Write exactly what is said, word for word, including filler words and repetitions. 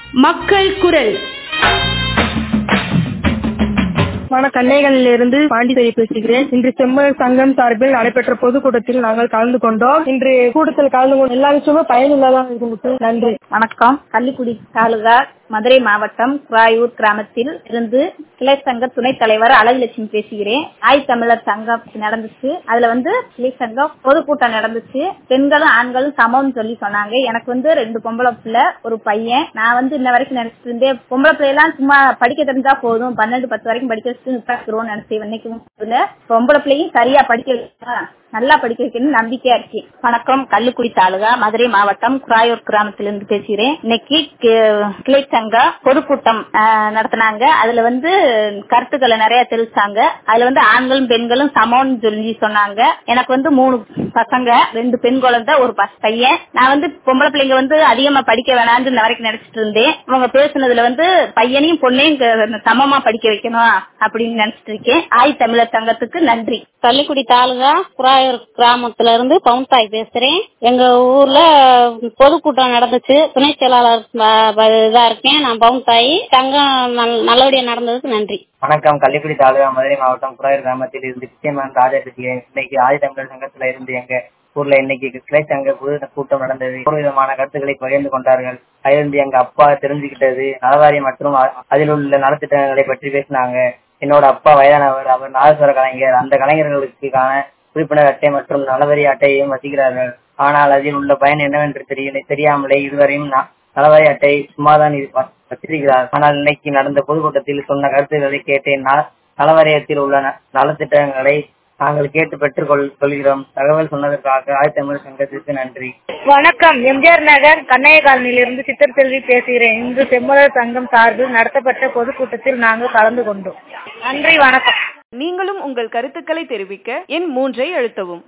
மக்கள் குரல். கன்னைகளில் இருந்து பாண்டிச்சேரி பேசுகிறேன். இன்று செம்மலர் சங்கம் சார்பில் நடைபெற்ற பொதுக்கூட்டத்தில் நாங்கள் கலந்து கொண்டோம். இன்று கூட்டத்தில் கலந்து கொண்ட எல்லா விஷயமும் பயனுள்ளதாக இருந்துச்சு. நன்றி. வணக்கம். கள்ளிக்குடி தாலுகா மதுரை மாவட்டம் குராயூர் கிராமத்தில் இருந்து கிளை சங்க துணைத் தலைவர் அழகுலட்சுமி பேசுகிறேன். ஆய் தமிழர் சங்கம் நடந்துச்சு. அதுல வந்து கிளை சங்கம் பொதுக்கூட்டம் நடந்துச்சு. பெண்களும் ஆண்களும் சமம்னு சொல்லி சொன்னாங்க. எனக்கு வந்து ரெண்டு பொம்பளை பிள்ளை ஒரு பையன். நான் வந்து இன்ன வரைக்கும் நினைச்சிட்டு இருந்தேன், பொம்பளை பிள்ளை எல்லாம் சும்மா படிக்க தெரிஞ்சா போதும், பன்னெண்டு பத்து வரைக்கும் படிக்க வச்சு நிப்பாக்கிறோம் நினைச்சேன். இன்னைக்கு பொம்பளை பிள்ளையும் சரியா படிக்க வைக்கணும், நல்லா படிக்க வைக்கணும்னு நம்பிக்கையா இருக்கு. வணக்கம். கள்ளிக்குடி தாலுகா மதுரை மாவட்டம் குராயூர் கிராமத்திலிருந்து பேசுகிறேன். இன்னைக்கு கிளை சங்க பொதுக்கூட்டம் நடத்தினாங்க. அதுல வந்து கருத்துக்களை நிறைய தெரிவிச்சாங்க. அதுல வந்து ஆண்களும் பெண்களும் சமம்னு சொல்லி சொன்னாங்க. எனக்கு வந்து மூணு பசங்க, ரெண்டு பெண் குழந்தை, ஒரு பையன். நான் வந்து பொம்பளை பிள்ளைங்க வந்து அதிகமா படிக்க வேணாம்னு இந்த வரைக்கும் நினைச்சிட்டு இருந்தேன். அவங்க பேசுனதுல வந்து பையனையும் பொண்ணையும் சமமா படிக்க வைக்கணும் அப்படின்னு நினைச்சிட்டு இருக்கேன். ஆய் தமிழர் சங்கத்துக்கு நன்றி. கள்ளிக்குடி தாலுகா குராயூர் கிராமத்துல இருந்து பவுன்தாய் பேசுறேன். எங்க ஊர்ல பொதுக்கூட்டம் நடந்துச்சு. துணை செயலாளர் இதா இருக்கேன் நான். பவுன்தாய் சங்கம் நல்லபடியா நடந்ததுக்கு நன்றி. வணக்கம். கள்ளிக்குடி தாலுகா மதுரை மாவட்டம் குராயூர் கிராமத்தில் இருந்து கிருஷ்ணன் ராஜா பேசுகிறேன். இன்னைக்கு ஆதி தமிழர் சங்கத்துல இருந்து எங்க ஊர்ல இன்னைக்கு கிளை சங்க பொது கூட்டம் நடந்தது. ஒரு விதமான கருத்துக்களை பகிர்ந்து கொண்டார்கள். அதிலிருந்து எங்க அப்பா தெரிஞ்சுக்கிட்டது நலவாரி மற்றும் அதில் உள்ள நலத்திட்டங்களை பற்றி பேசினாங்க. என்னோட அப்பா வயதானவர், அவர் நாதஸ்வர கலைஞர். அந்த கலைஞர்களுக்கான உறுப்பினர் அட்டை மற்றும் நலவரி அட்டையையும் வசிக்கிறார்கள். ஆனால் அதில் உள்ள பயன் என்னவென்று தெரியல தெரியாமலே இதுவரையும் நலவரி அட்டை சும்மாதான் வச்சிருக்கிறார். ஆனால் இன்னைக்கு நடந்த பொதுக்கூட்டத்தில் சொன்ன கருத்துக்களை கேட்டேன். நலவாரியத்தில் உள்ள நலத்திட்டங்களை நாங்கள் கேட்டு பெற்றுக் கொள்கிறோம். தகவல் சொன்னதற்காக ஆய் தமிழர் சங்கத்திற்கு நன்றி. வணக்கம். எம்ஜிஆர் நகர் கண்ணைய காலனியில் இருந்து சித்தர் செல்வி பேசுகிறேன். இன்று செம்மலர் சங்கம் சார்பில் நடத்தப்பட்ட பொதுக்கூட்டத்தில் நாங்கள் கலந்து கொண்டோம். நன்றி. வணக்கம். நீங்களும் உங்கள் கருத்துக்களை தெரிவிக்க எண் மூன்றை அழுத்தவும்.